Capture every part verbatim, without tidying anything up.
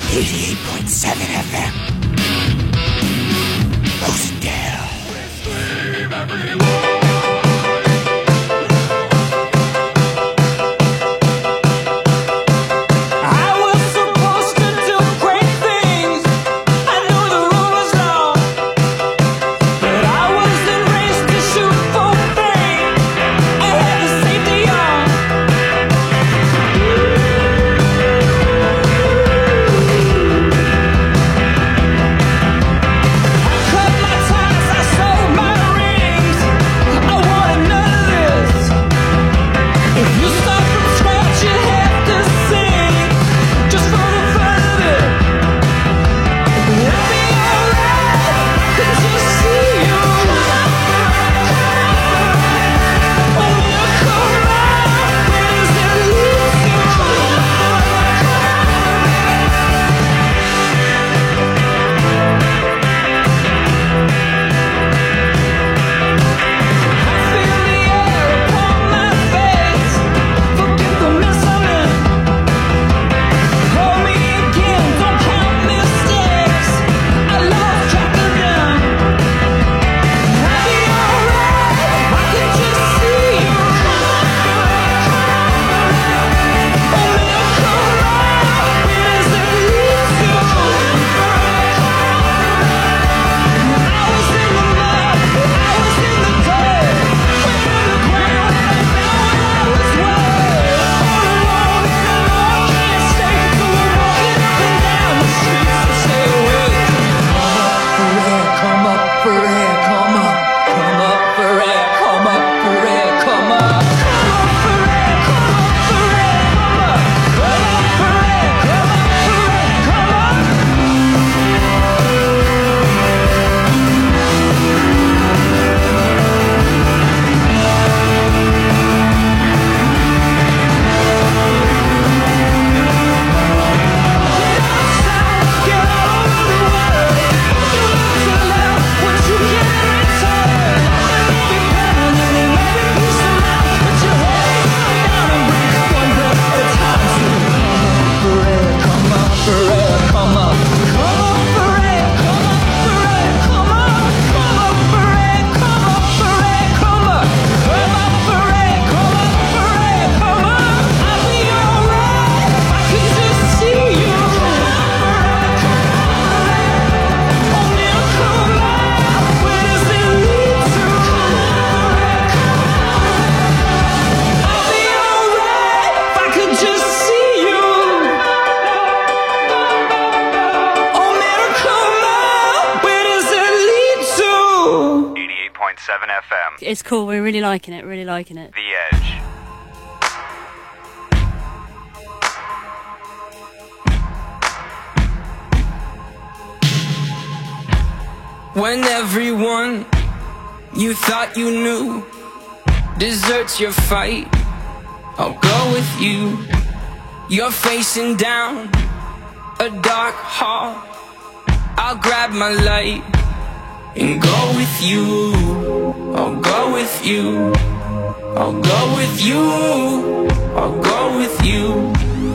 eighty-eight point seven F M. Rosendale. We scream every morning. It's cool, we're really liking it, really liking it. The Edge. When everyone you thought you knew deserts your fight, I'll go with you. You're facing down a dark hall, I'll grab my light and go with you. I'll go with you. I'll go with you. I'll go with you.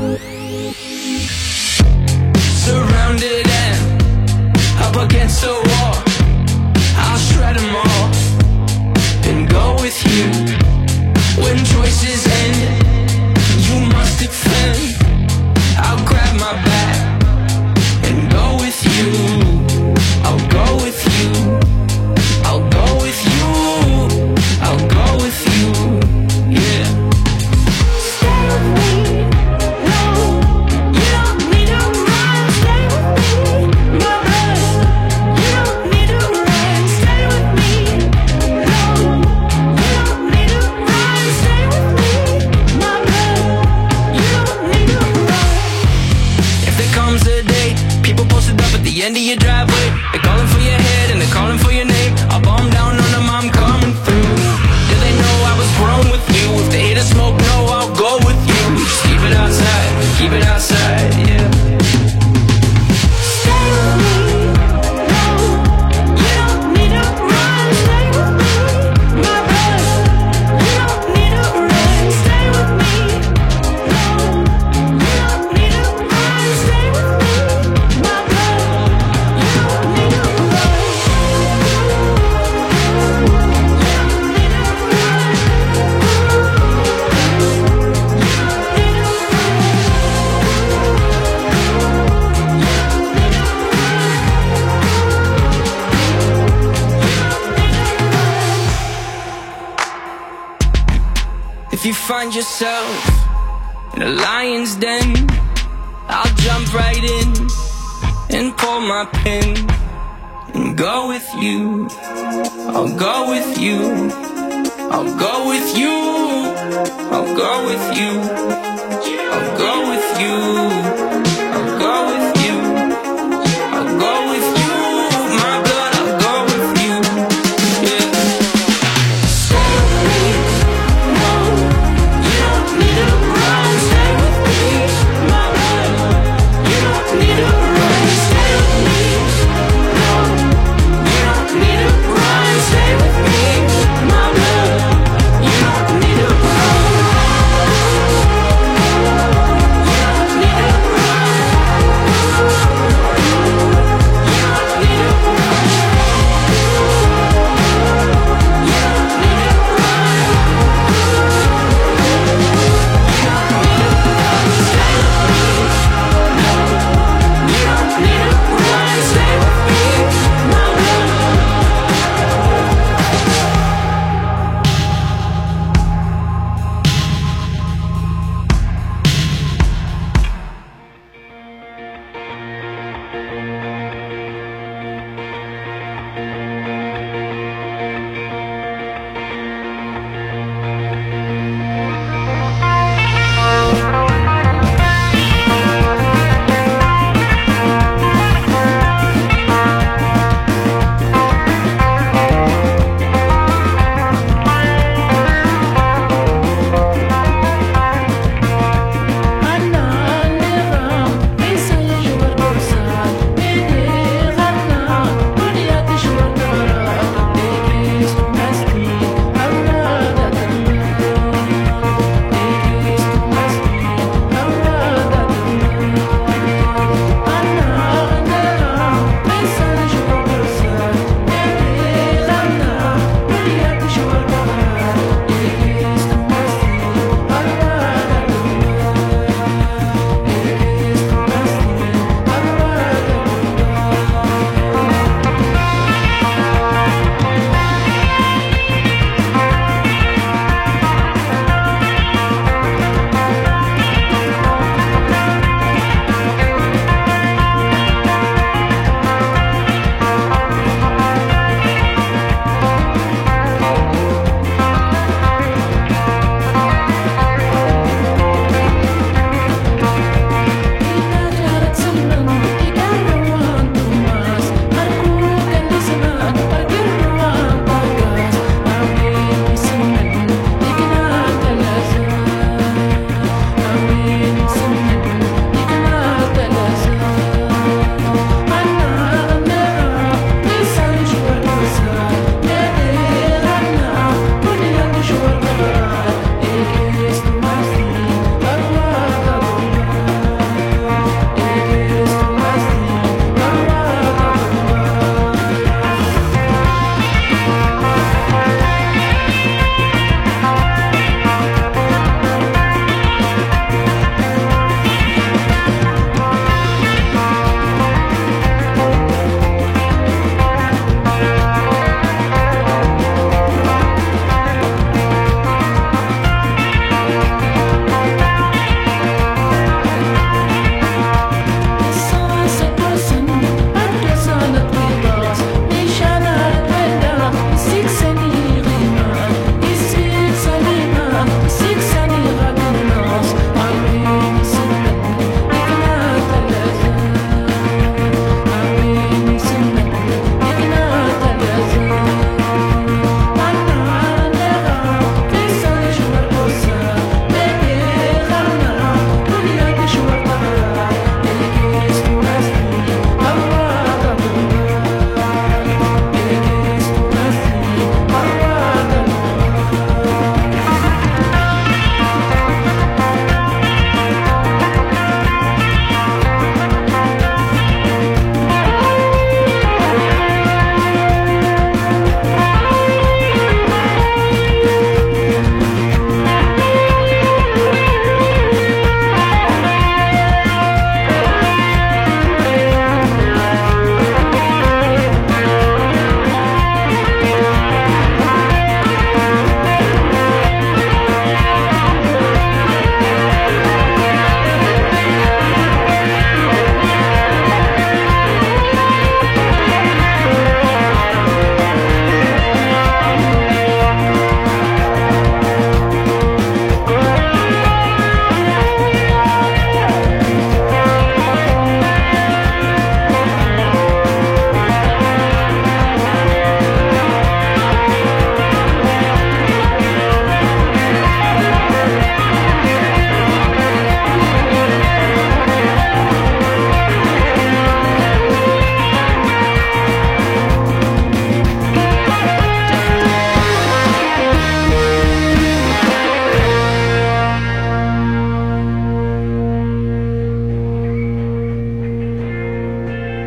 Surrounded and up against a wall, I'll shred them all and go with you. When choices end, you must defend. I'll grab my back and go with you. I'll go with you. I'll go with you. I'll go with you. Yeah. Stay with me. No, you don't need to run. Stay with me, my brother. You don't need to run. Stay with me. No, you don't need to run. Stay with me, my brother. You don't need to run. If there comes a day, people posted up at the end of your driveway, they're calling for your head and they're calling for your name. I'll bomb down on them, I'm coming through. Do they know I was grown with you? If they hate a smoke, no, I'll go with you. Just keep it outside, keep it outside, yeah. Stay with me, no, you don't need to run. Stay with me, my brother. You don't need to run. Stay with me, no, you don't need to run. Stay with me. If you find yourself in a lion's den, I'll jump right in and pull my pin and go with you. I'll go with you. I'll go with you. I'll go with you. I'll go with you. I'll go with you. I'll go with you. My blood, I'll go with you. Yeah. Stay with me. No, you don't need to run. Stay with me. My blood, you don't need to run. Stay with me. No, you don't need to run. Stay with me. My blood, you don't need to run. You don't need to run.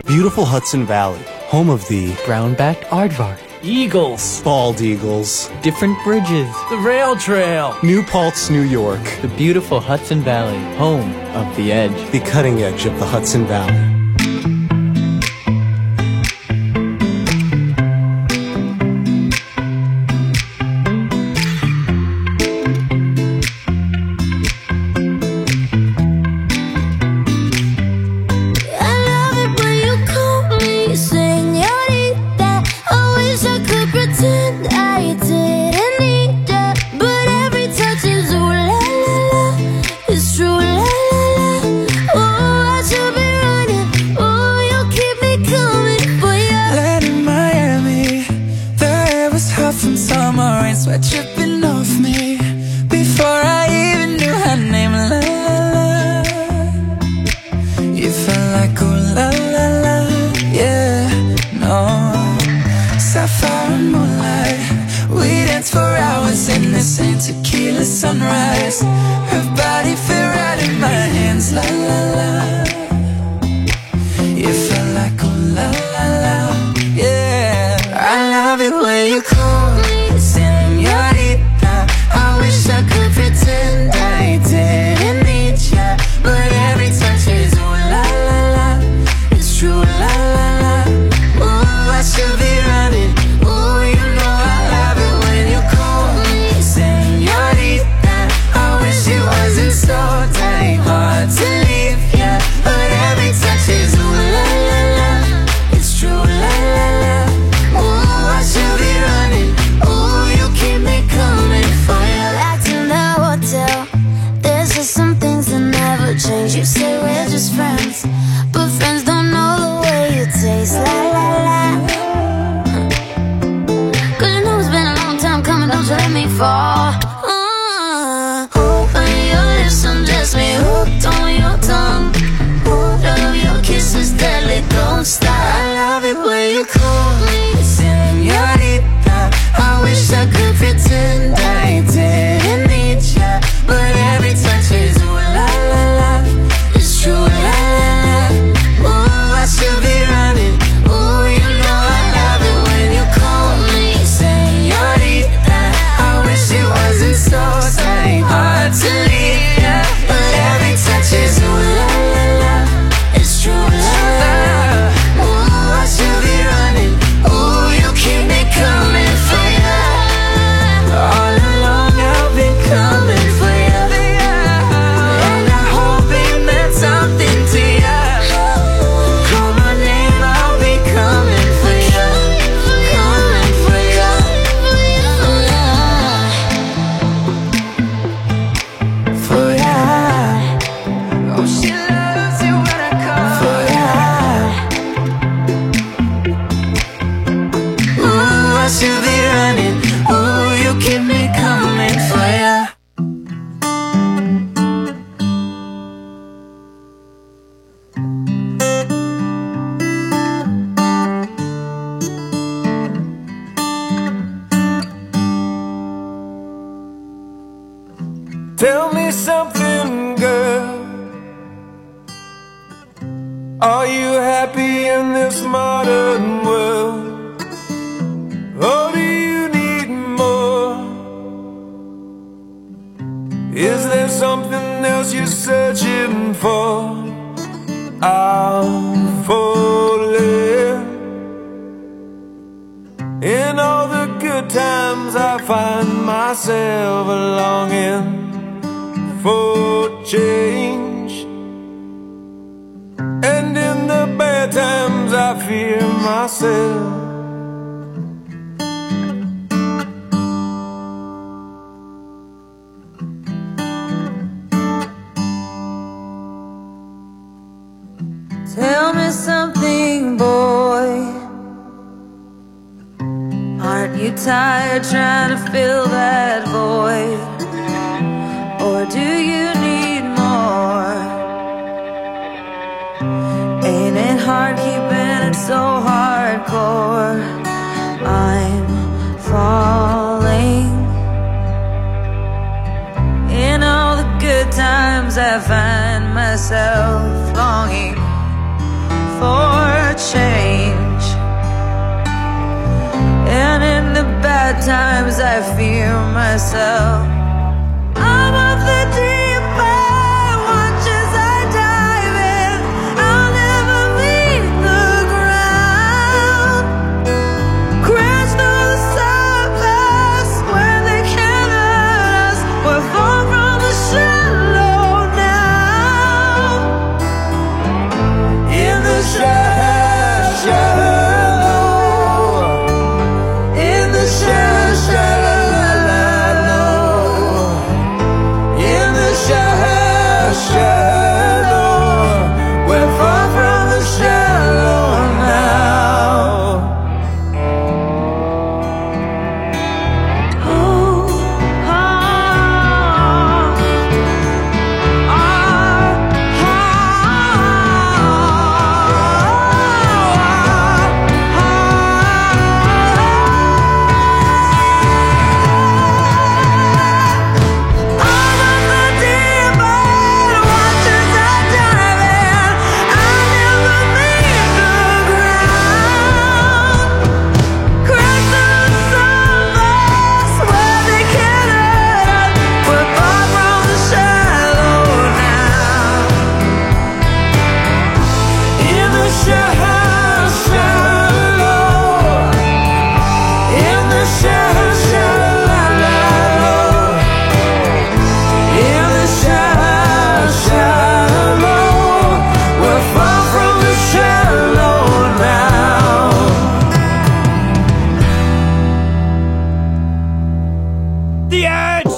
Beautiful Hudson Valley, home of the brown-backed aardvark, eagles, bald eagles, different bridges, the rail trail, New Paltz, New York, the beautiful Hudson Valley, home of the edge, the cutting edge of the Hudson Valley. Sweat dripping off me before I even knew her name. La la la, you felt like oh la la la, yeah, no. Sapphire and moonlight, we danced for hours in the same tequila sunrise. Her body fit right in my hands. La la la, you felt like oh la la la, yeah. I love it when you call me señorita. I wish I could pretend I didn't need ya, but every touch is ooh la la la. It's true la la la. Ooh, I should be running. Ooh, you know I love it when you call me señorita. I wish it wasn't so damn hard to leave ya, but every touch is ooh la la la. It's true la la la. Ooh, I should be running. Ooh, you keep me coming for you. Back to the hotel, there's just some things that never change. You say we're just friends, but friends don't know the way you taste. La la la. Cause you know it's been a long time coming, don't you let me fall. uh, Open your lips, undress me, hooked on your tongue. Ooh, love your kisses, deadly, don't stop. I love it when you call me señorita. I wish I could pretend I didn't need ya, but every touch is ooh la la la. It's true la la la. Ooh, I should be running. Ooh, you know I love it when you call me señorita. I wish it wasn't so damn hard to leave ya, but every touch is ooh la la la. It's true la la la. Ooh, I should be running. Ooh, you keep me coming for ya. All along I've been coming for ya, and I hope it meant something to ya. Call my name, I'll be coming for ya, coming for ya, for ya. Oh, she loves it when I call for ya. Ooh, I should be running. Ooh, you keep me coming for ya. Tell me something, girl. Are you happy in this modern world? Or do you need more? Is there something else you're searching for? I'm falling. In all the good times I find myself longing for change, and in the bad times I fear myself. Tell me something, boy. Aren't you tired trying to fill that void? Or do you need more? Ain't it hard keeping it so hardcore? I'm falling. In all the good times I find myself longing for I fear myself. I'm of the deep end, watch as I dive in. I'll never leave the ground. Crash through the surface where they can't hurt us. We're far from the shallow now. In the shallow, shallow, in the shallow, shallow, in the shallow, shallow, we're far from the shallow now. Oh, ah, ah, The Edge!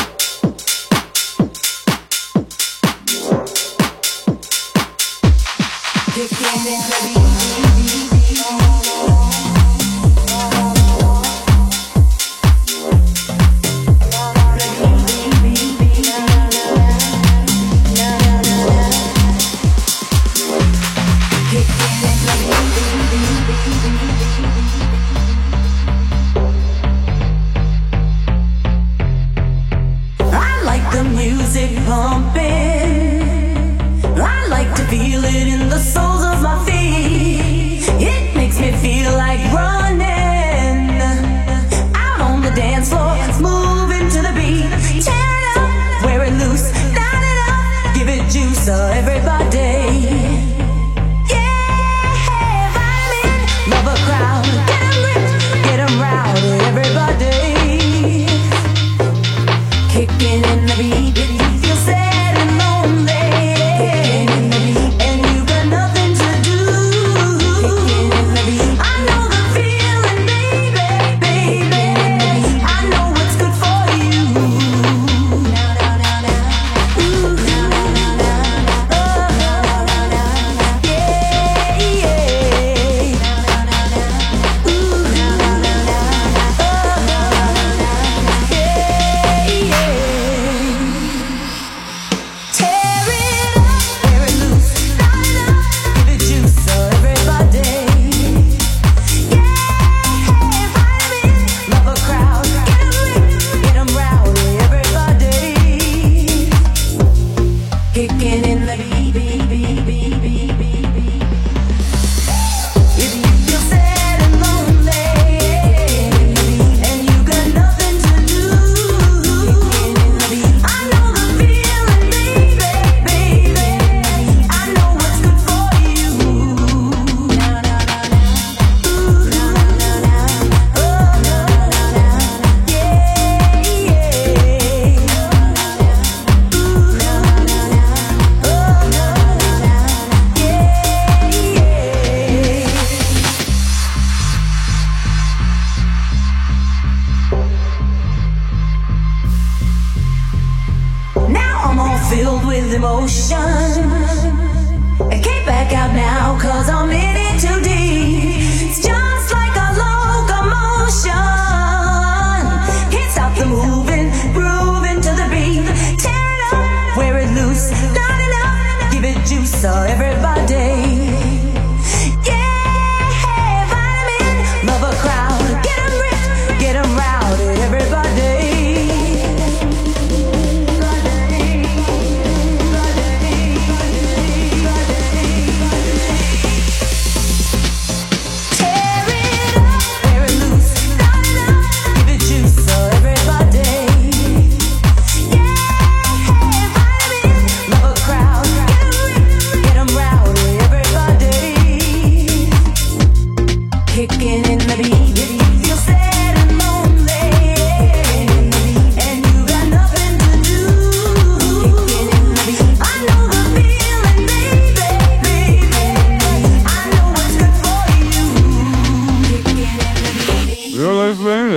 I like the music pumping. I like to feel it in the soles of my feet. It makes me feel like running out on the dance floor, moving to the beat. Tear it up, wear it loose, light it up, give it juice, uh, everybody. Yeah,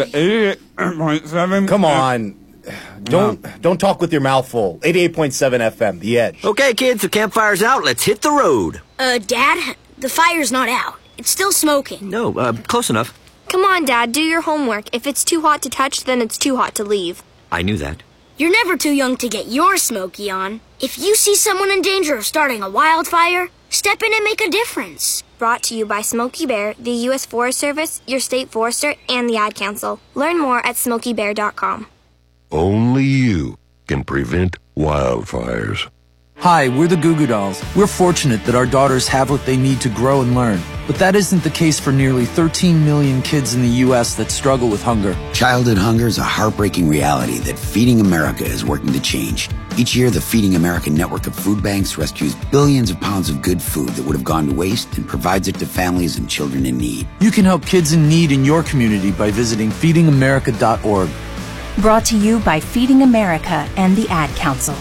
eighty-eight point seven. Come on. Don't don't talk with your mouth full. eighty-eight point seven F M, The Edge. Okay, kids, the campfire's out. Let's hit the road. Uh, Dad, the fire's not out. It's still smoking. No, uh, close enough. Come on, Dad, do your homework. If it's too hot to touch, then it's too hot to leave. I knew that. You're never too young to get your smoky on. If you see someone in danger of starting a wildfire, step in and make a difference. Brought to you by Smokey Bear, the U S Forest Service, your state forester, and the Ad Council. Learn more at smokey bear dot com. Only you can prevent wildfires. Hi, we're the Goo Goo Dolls. We're fortunate that our daughters have what they need to grow and learn. But that isn't the case for nearly thirteen million kids in the U S that struggle with hunger. Childhood hunger is a heartbreaking reality that Feeding America is working to change. Each year, the Feeding America network of food banks rescues billions of pounds of good food that would have gone to waste and provides it to families and children in need. You can help kids in need in your community by visiting feeding america dot org. Brought to you by Feeding America and the Ad Council.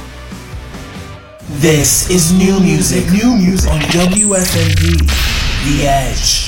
This is new music. New music on W F M D, The Edge.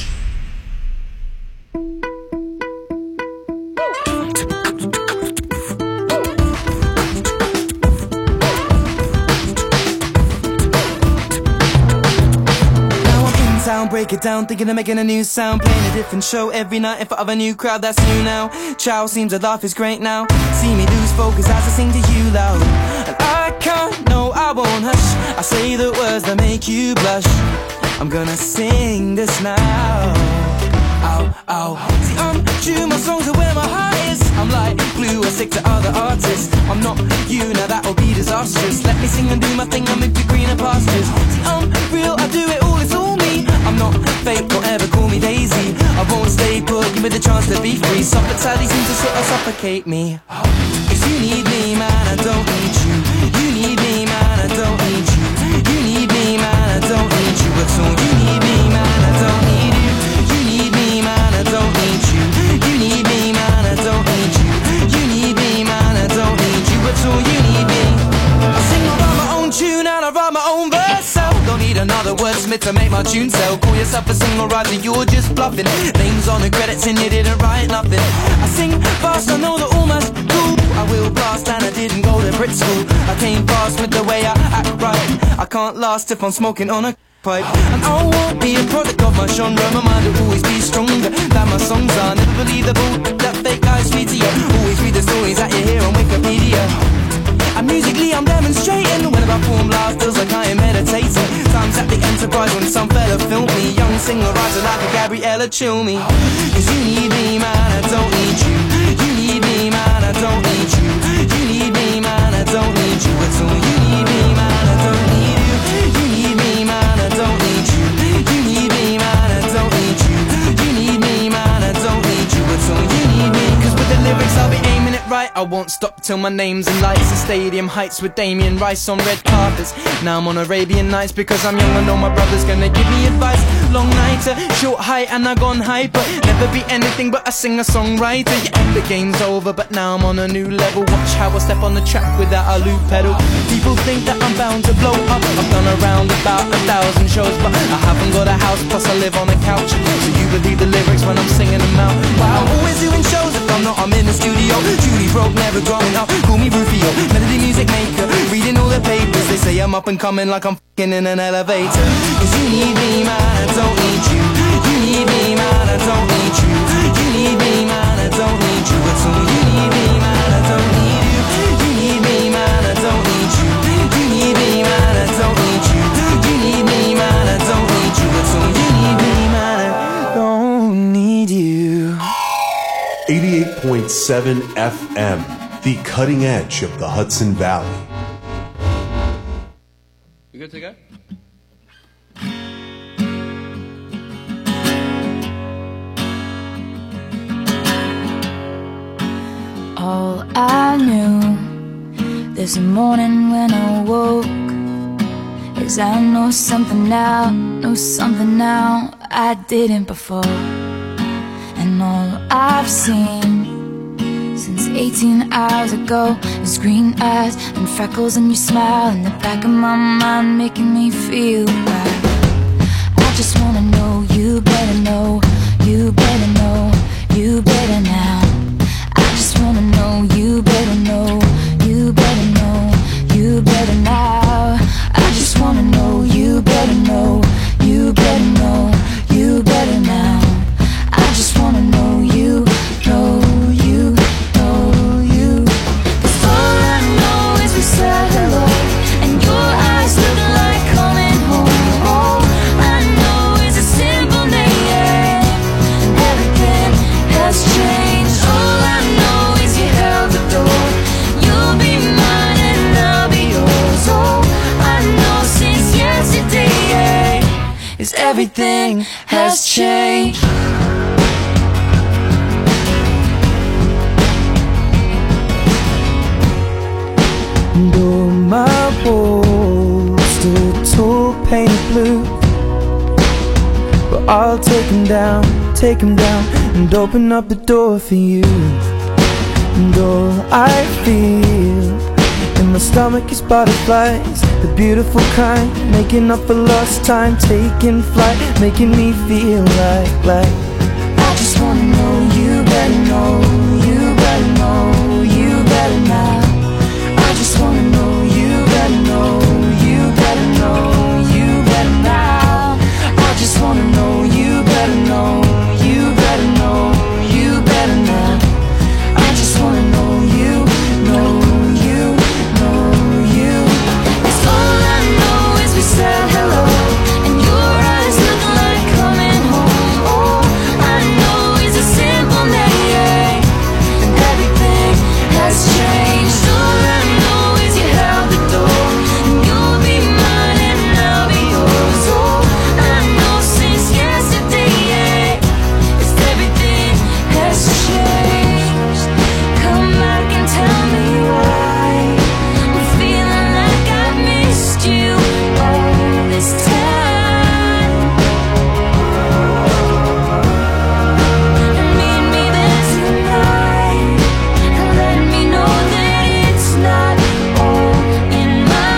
Break it down, thinking of making a new sound, playing a different show every night in front of a new crowd that's new now. Chow seems to laugh is great now. See me lose focus as I sing to you loud, and I can't, no I won't hush. I say the words that make you blush. I'm gonna sing this now. Ow, ow. See, I'm true, my songs are where my heart is. I'm like glue, I stick to other artists. I'm not you, now that'll be disastrous. Let me sing and do my thing, I move to greener pastures. See, I'm real, I do it all, it's all me. I'm not fake, don't ever call me Daisy. I won't stay put, give me the chance to be free. Suffocating seems to sort of suffocate me. Cause you need me, man, I don't need you. You need me, man, I don't need you. You need me, man, I don't need you at all. You need me, man, I don't need you. You need me, man, I don't need you. You need me, man, I don't need you. You need me, man, I don't need you at all. You need me. I sing, I write my own tune and I write my own verse. So don't need another wordsmith to make my tune sell. Call yourself a single writer, you're just bluffing. Names on the credits and you didn't write nothing. I sing fast, I know that all my cool. I will blast and I didn't go to Brit school. I came fast with the way I act right. I can't last if I'm smoking on a pipe. And I won't be a product of my genre. My mind will always be stronger than my songs are. Never believe the bull that fake guys feed to you. Always read the stories that you hear on Wikipedia. And musically I'm demonstrating. When I perform live feels like I am meditating. Times at the Enterprise when some fella filmed me. Young singer writer like a Gabriella chill me. Cause you need me, man, I don't need you. You need me, man, I don't need you. You need me, man, I don't need you at all. You need me, man, I don't need you. You need me, man, I don't need you. You need me, man, I don't need you. You need me, man, I don't need you at all. You need me. Cause with the lyrics I'll be aiming it right. I won't stop till my name's in lights and stadium heights with Damien Rice on red carpets. Now I'm on Arabian Nights because I'm young. I know my brother's gonna give me advice. Long nights, short height and I gone hyper. Never be anything but a singer-songwriter. Yeah, and the game's over but now I'm on a new level. Watch how I step on the track without a loop pedal. People think that I'm bound to blow up. I've done around about a thousand shows, but I haven't got a house, plus I live on a couch. So you believe the lyrics when I'm singing them out. But I'm always doing shows. If I'm not, I'm in the studio. Judy broke, never growing up. Call me Rufio, melody music maker. Reading all the papers, they say I'm up and coming like I'm f***ing in an elevator. Cause you need me, man, I don't need you. You need me, man, I don't need you. You need me, man, I don't need you at all. You need me, man, I don't need you. You need me, man, I don't need you. You need me, man, I don't need you. You need me, man, I don't need you at all. You need me, man, I don't need you. eighty-eight point seven F M, the cutting edge of the Hudson Valley. You good to go? All I knew this morning when I woke is I know something now, know something now I didn't before. And all I've seen since eighteen hours ago is green eyes and freckles and your smile in the back of my mind making me feel right. I just wanna know, you better know, you better know, you better now. is everything has changed. And all my walls stood tall, painted blue, but I'll take them down, take them down, and open up the door for you. And all I feel in my stomach is butterflies, the beautiful kind, making up for lost time, taking flight, making me feel like, like I just wanna know you better know, you better know, you better now. I just wanna know you better know, you better know, you better now. I just wanna know you better know, you better know, you better now. I just wanna know you, know you, know you. 'Cause all I know is we said hello, and your eyes look like coming home. All I know is a simple name, and everything has changed. All I know is you held the door, and you'll be mine and I'll be yours. All I know since yesterday is everything has changed. Come back and tell me why I'm feeling like I've missed you all this time. And meet me there tonight, and let me know that it's not all in my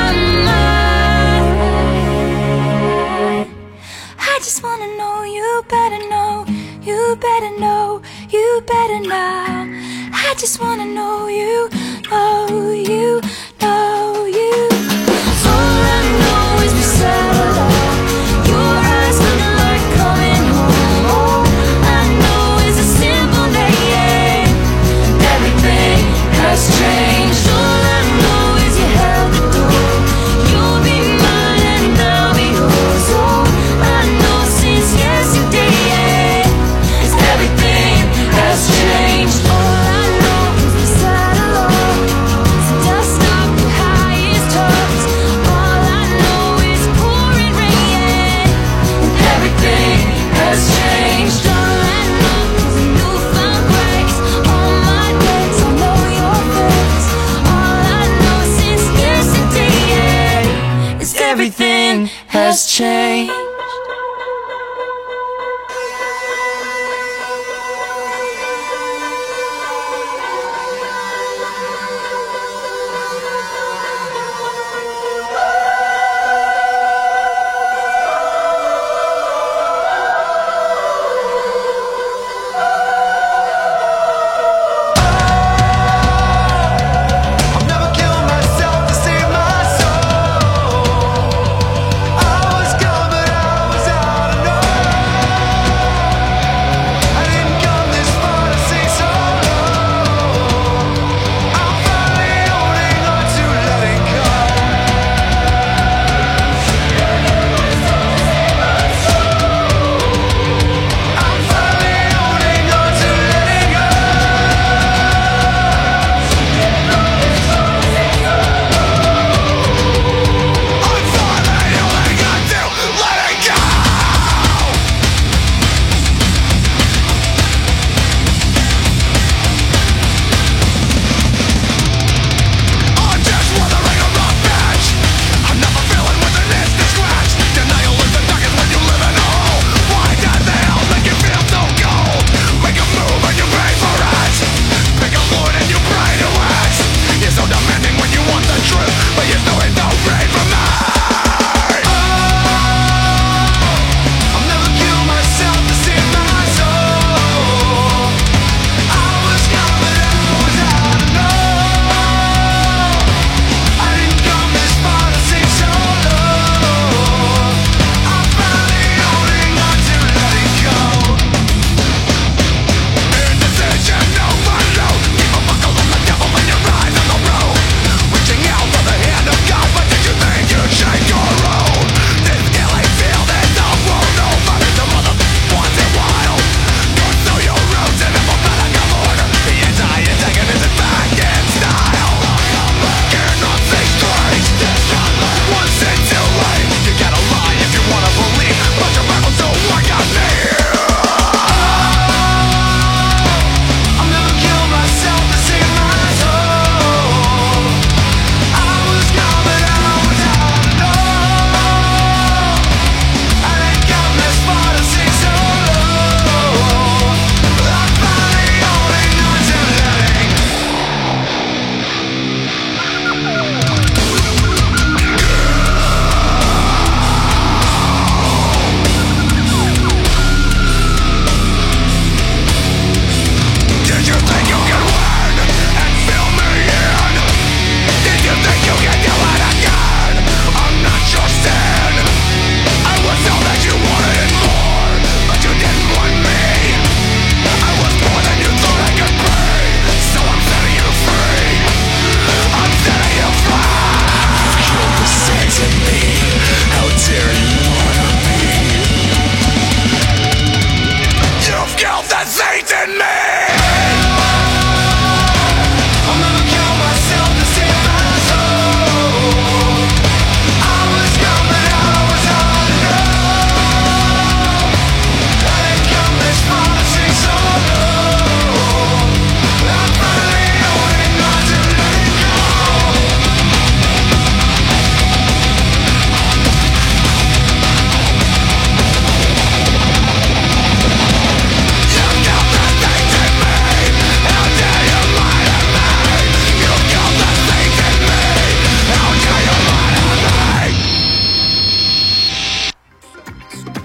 mind. I just wanna know you better know, you better know, you better now. I just wanna know you, know you, know you. All I know is we said hello, your eyes look like coming home. All I know is a simple name, everything has changed. All I know is you held the door, you'll be mine and I'll be yours. All I know since yesterday is everything has changed. All I know is we said hello, so dust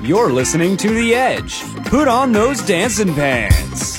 You're listening to The Edge. Put on those dancing pants.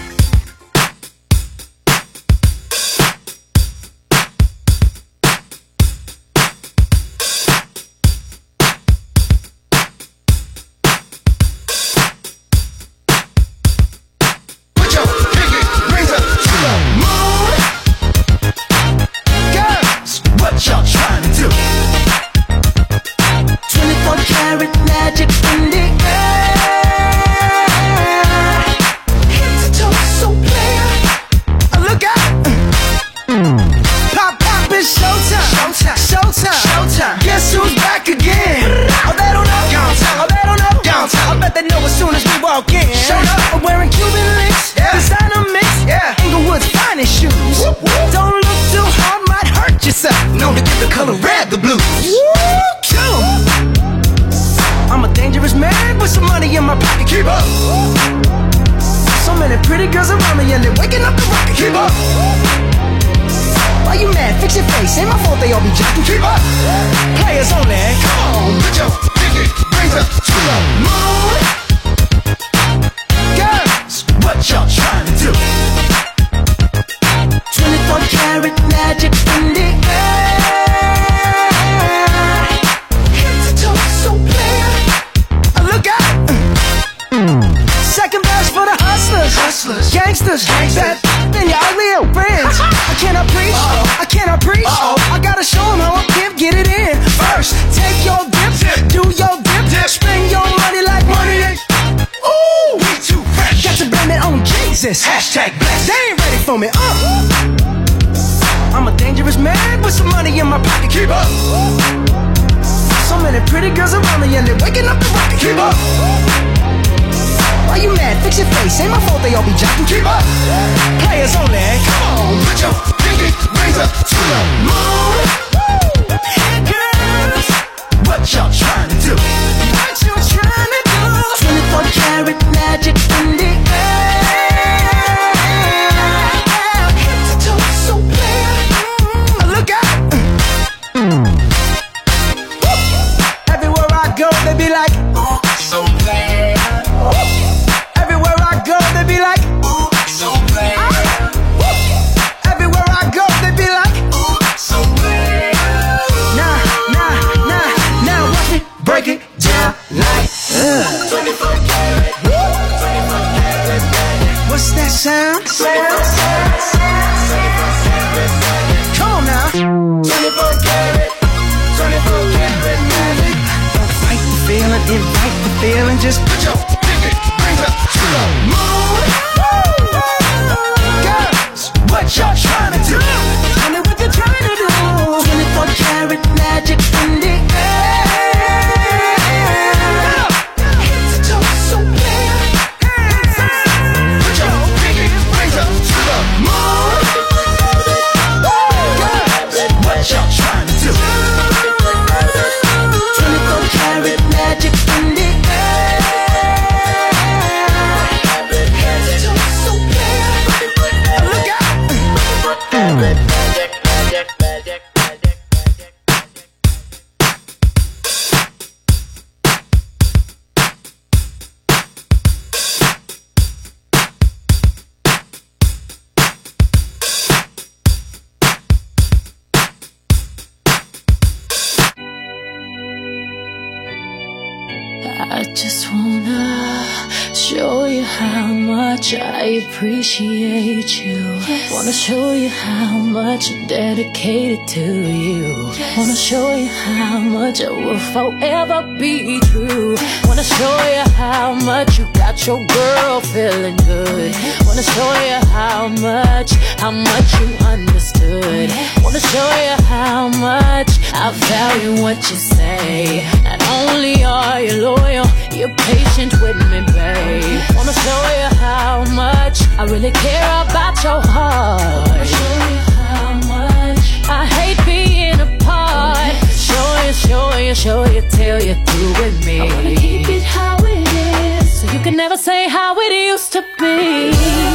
I just wanna show you how much I appreciate you. Yes. Wanna show you how much I'm dedicated to you. Yes. Wanna show you how much I will forever be true. Wanna show you how much you got your girl feeling good. Yes. Wanna show you how much, how much you understood. Yes. Wanna show you how much I value what you say. Not only are you loyal, you're patient with me, babe. Wanna show you how much I really care about your heart. Wanna show you how much I hate being apart. Show you, show you, show you till you're through with me. I wanna keep it how it is, so you can never say how it used to be.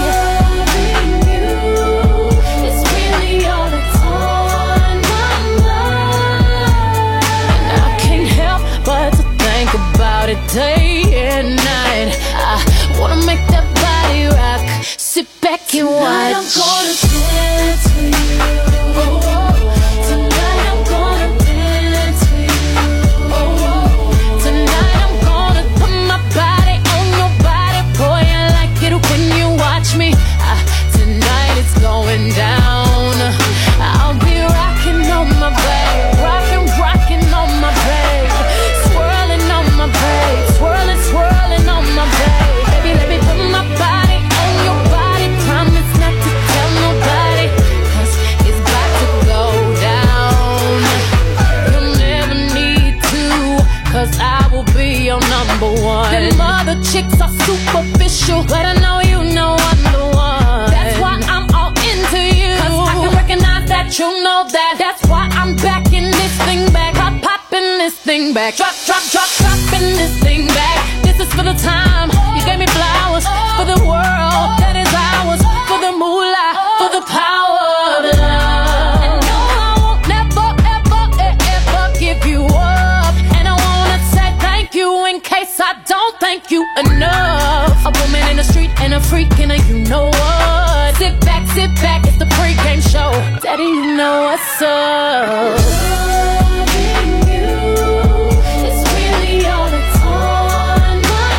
Loving you, it's really all that's on my mind, and I can't help but to think about it day and night. I wanna make that body rock. Sit back and watch. Tonight I'm gonna dance for you. Oh, oh. Tonight I'm gonna dance for you. Oh, oh. Tonight I'm gonna put my body on your body. Boy, I like it when you watch me. Uh, tonight it's going down. I'll be rocking on my babe, rocking, rocking on my babe, swirling on my babe, swirling, swirling on my babe. Baby, let me put my body on your body. Promise not to tell nobody, 'cause it's about to go down. You'll never need to, 'cause I will be your number one. Them other chicks are superficial, but I know you know I'm the one. That's why I'm all into you, 'cause I can recognize that you know that. That's why I'm backing this thing back, pop popping this thing back, drop drop drop dropping this thing back. This is for the time you gave me flowers, for the world that is ours, for the moolah, for the power of love. And no, I won't never ever ever give you up. And I wanna say thank you in case I don't thank you enough. A woman in the street and a freak and a you know what. Sit back, sit back, it's the pregame show. Daddy, you know what's up. Loving you is really all that's on my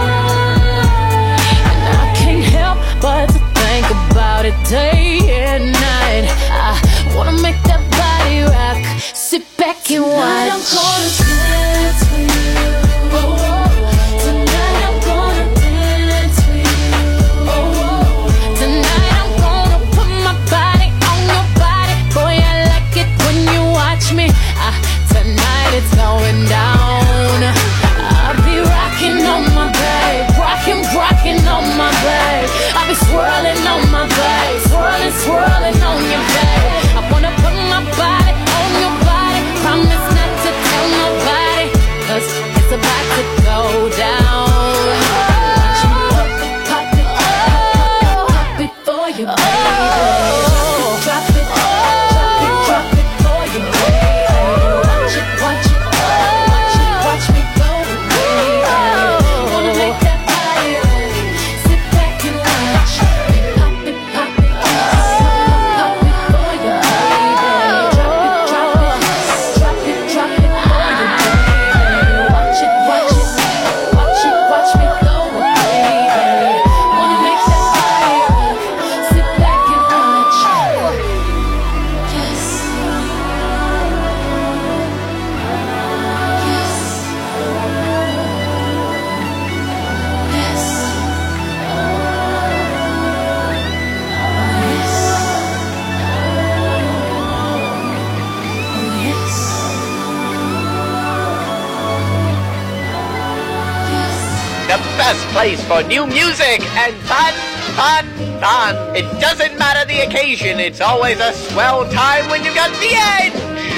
mind. And I can't help but to think about it day and night. I wanna make that body rock. Sit back and watch. Tonight I'm gonna dance for you. Oh, oh. Tonight I'm gonna dance for you. Oh, oh. Tonight I'm gonna put my body on your body. Boy, I like it when you watch me. Uh, tonight it's going down. I'll be rocking on my babe, rocking, rocking on my babe. I'll be swirling on my babe, swirling, swirling on your babe. I wanna put my body on your body. Promise not to tell nobody, 'cause it's about to go down. Watch me pop it, pop it, pop it for you, baby. Drop it, drop it, drop it for you, baby. Watch it, watch it, watch it, watch me go, baby. Wanna make that body rock. Sit back and watch. Pop it, pop it, pop it for you, baby. Drop it, drop it, drop it, drop it for you, baby. Watch it, watch it, watch it, watch me go, baby. Wanna make that body rock. Sit back and watch. Yes. The best place for new music and fun, fun, fun. It doesn't matter the occasion, it's always a swell time when you got The Edge.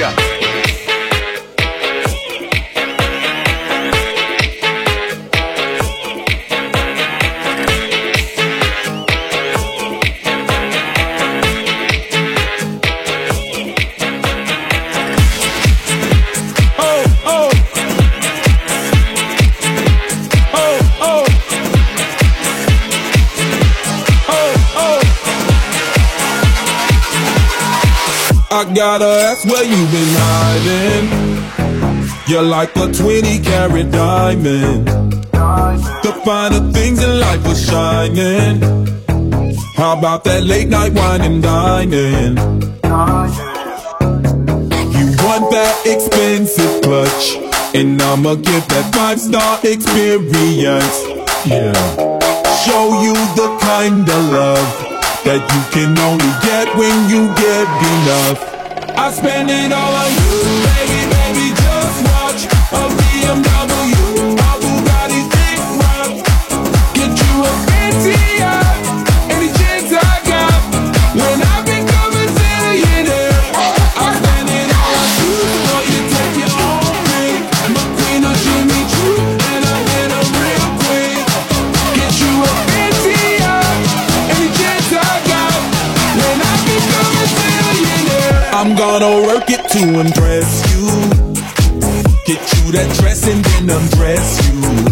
I gotta ask where you been hiding. You're like a twenty carat diamond. The finer things in life are shining. How about that late night wine and dining? You want that expensive clutch, and I'ma give that five star experience. Yeah. Show you the kind of love that you can only get when you get enough. I spend it all on you, baby, baby, just watch. A B M W, a Bugatti thick rock. Get you a fancy yacht, and the chicks I got. When I become a zillionaire, I spend it all on you. So you take your own pick. My queen of Jimmy Choo, and I hit her real quick. Get you a fancy yacht, and the chicks I got. When I become a zillionaire, I'm gonna work it to impress you. Get you that dress and then undress you.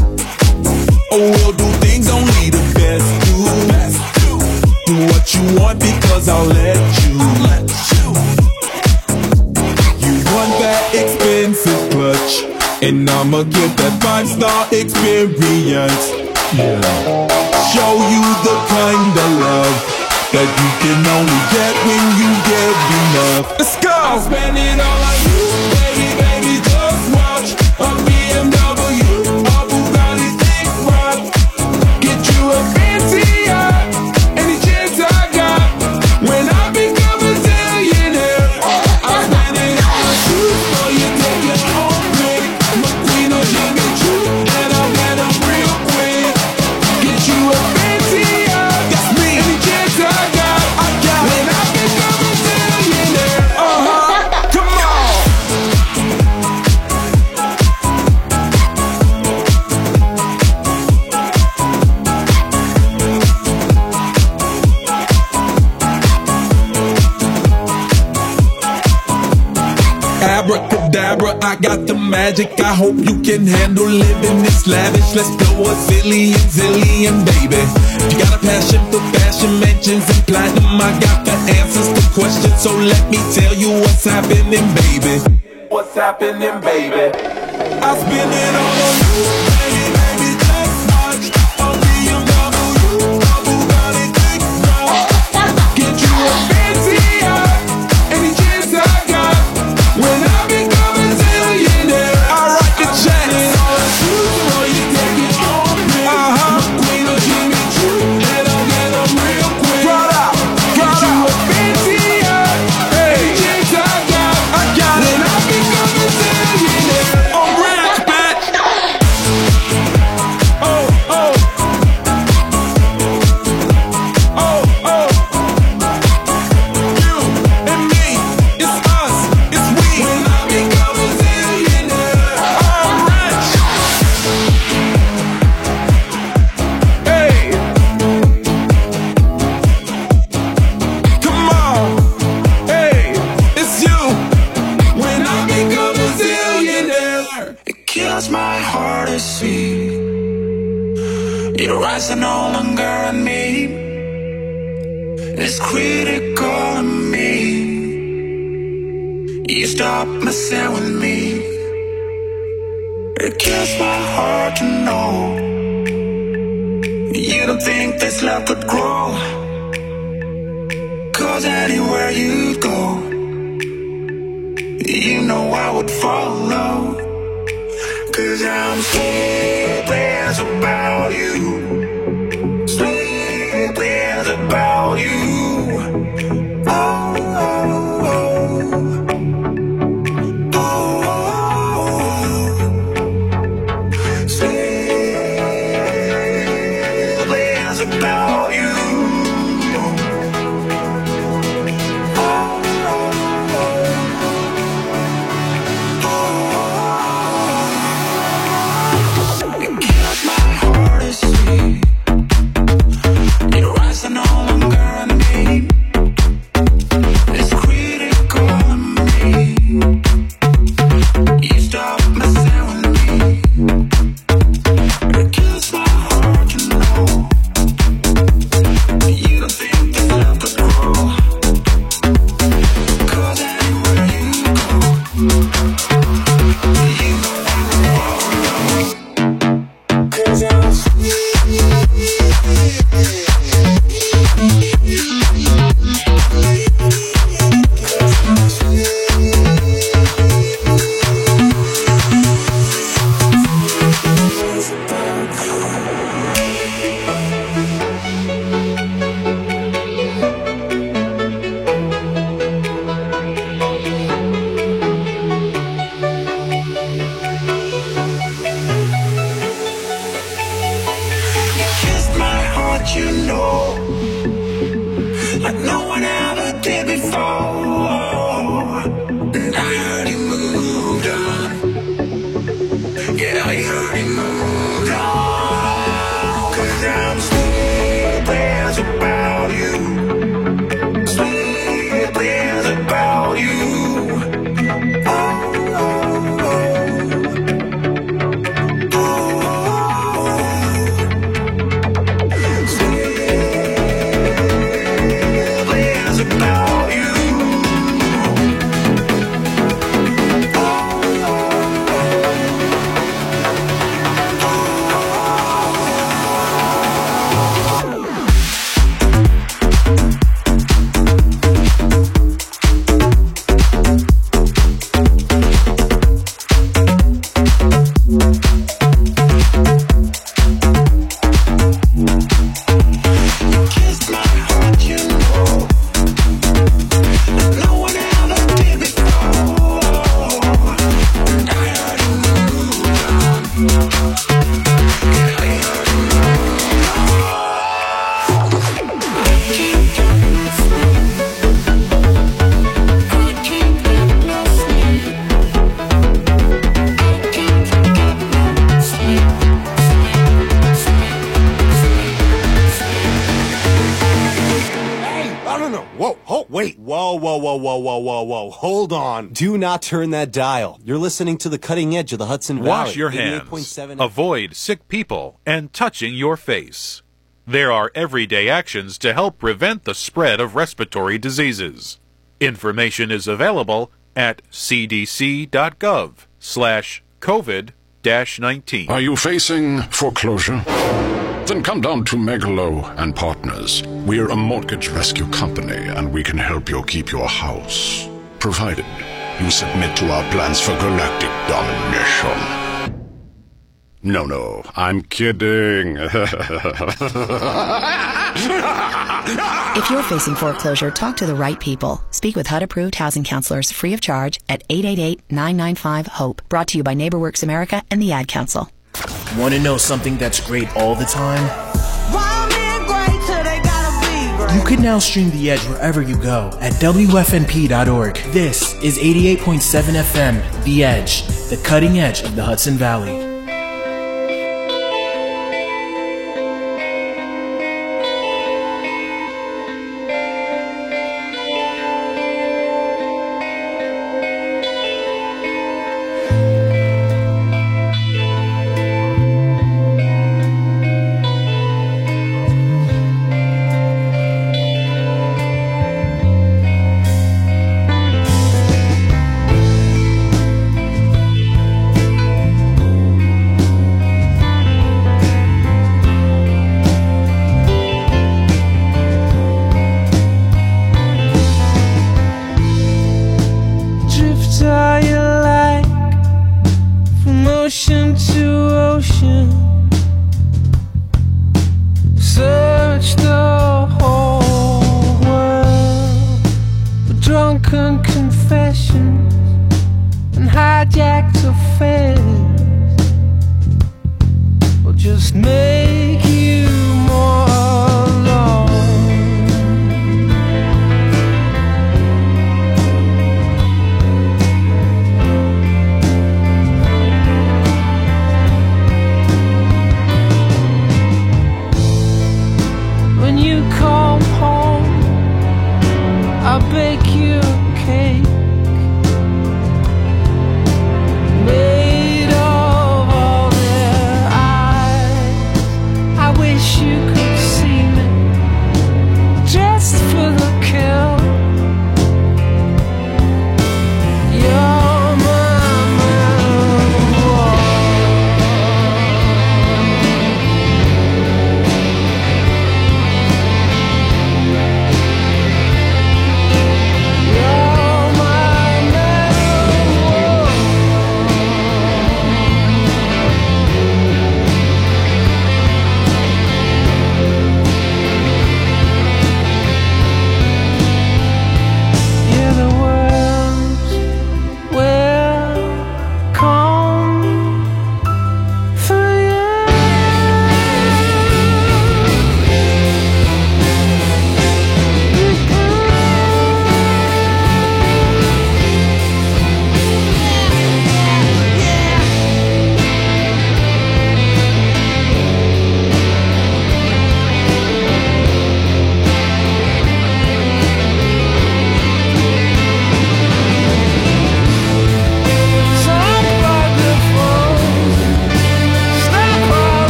I'ma give that five-star experience. Yeah. Show you the kind of love that you can only get when you get enough. Let's go! I'll spend it all on you, baby, baby, just watch. A B M W, a Bugatti thick rod. Get you a fancy yacht, any chance I got. When I become a zillionaire, I'll spend it all on you, so you take your own pick. McQueen or Jimmy Choo, and I'll get them real quick. Get you a fancy yacht, that's me. Any chance I got, I got. When I become a zillionaire, uh-huh, come on. Abracadabra, I got the magic. I hope you can handle living this lavish. Let's blow a zillion, zillion, baby. You got a passion for fashion, mentions and platinum. I got the answers to questions, so let me tell you what's happening, baby. What's happening, baby? I spend it all on you, baby, baby, just watch. A B M W, a Bugatti thick rod. Get you a fancy yacht, any chance I got. When I become a zillionaire, I write the check. So you take it on me. Uh-huh. McQueen or Jimmy Choo, and I'll get them real quick. Brought out, get you a fancy yacht, any chance I got. I got it. When I become a zillionaire, I'm rich, bitch. Oh, oh. Oh, oh. You and me, it's us, it's we. When I become a zillionaire, I'm rich. Hey, come on. Hey, it's you. When I become a zillionaire, It kills my heart to see your eyes are no longer on me. It's critical to me. You stop messing with me. It kills my heart to know you don't think this love could grow. Cause anywhere you go, you know I would follow. Cause I'm sleepless about you. Sleepless about you. Oh, oh, oh. Oh, sleepless about you. It kills my heart to see your eyes are no longer on me. It's critical to me. You stop messing with me. It kills my heart to know you don't think this love could grow. Cause anywhere you go, you know I would follow. Cause I'm kissed my heart, you know, like no one ever did before. And I heard you moved on. Yeah, I heard you moved on. Cause I'm sleepless about you. Sleepless about you. Oh, oh, oh. Oh, oh. Sleepless about you. Oh, oh, oh. Wait. Whoa, whoa, whoa, whoa, whoa, whoa, whoa. Hold on. Do not turn that dial. You're listening to the cutting edge of the Hudson Valley. Wash your hands. Avoid sick people and touching your face. There are everyday actions to help prevent the spread of respiratory diseases. Information is available at cdc.gov slash COVID-19. Are you facing foreclosure? Then come down to Megalo and Partners. We're a mortgage rescue company, and we can help you keep your house, provided you submit to our plans for galactic domination. No, no, I'm kidding. If you're facing foreclosure, talk to the right people. Speak with H U D-approved housing counselors free of charge at eight eight eight, nine nine five, HOPE. Brought to you by NeighborWorks America and the Ad Council. Want to know something that's great all the time? You can now stream The Edge wherever you go at W F N P dot org. This is eighty-eight point seven F M, The Edge, the cutting edge of the Hudson Valley.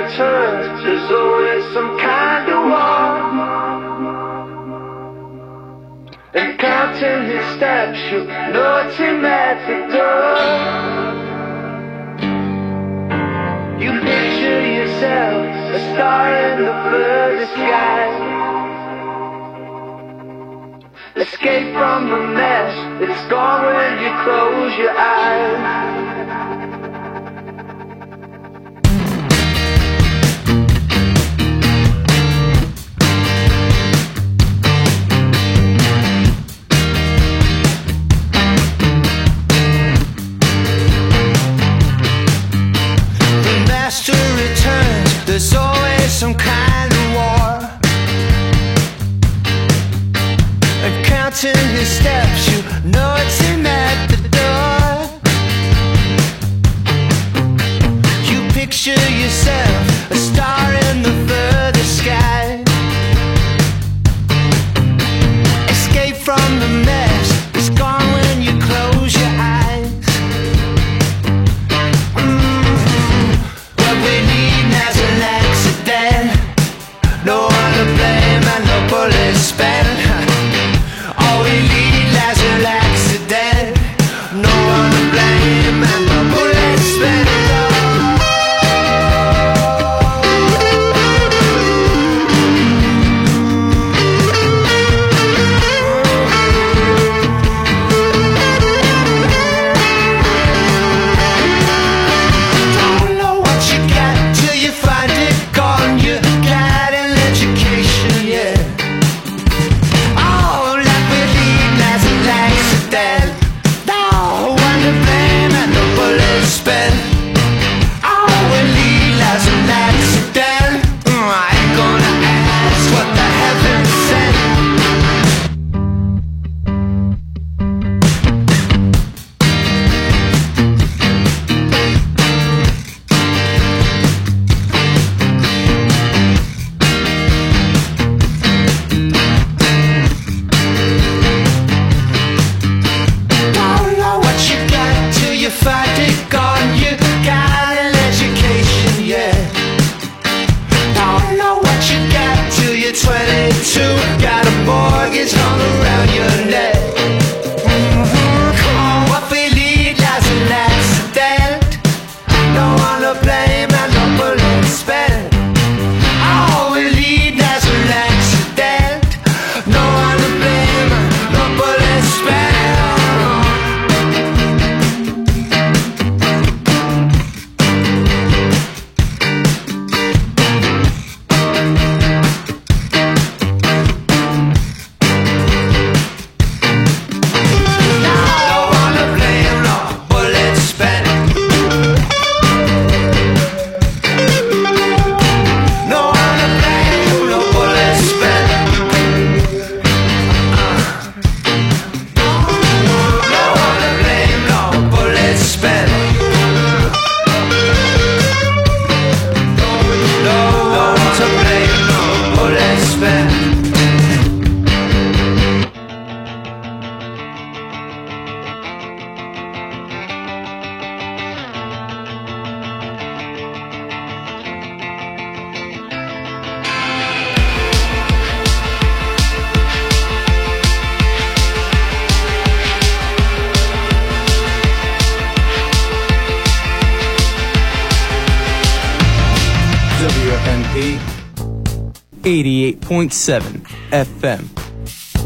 returns, there's always some kind of war. And counting his steps, you know it's him at the door. You picture yourself a star in the furthest sky. Escape from the mess, it's gone when you close your eyes. There's always some kind of war. And counting his steps, you know it's him at the door. You picture yourself a star in the furthest sky. Escape from the mess, it's gone when you close your eyes. No one to blame and no bullets spent. All we need is an accident. No one to blame and no bullets spent. Don't know what you got till you find it gone. You twenty-two, got a mortgage hung around your neck. Mm-hmm. What we need is an accident. No one to blame and no bullets spent. All we need is an accident. No one to blame and no bullets spent. W F N P eighty-eight point seven F M.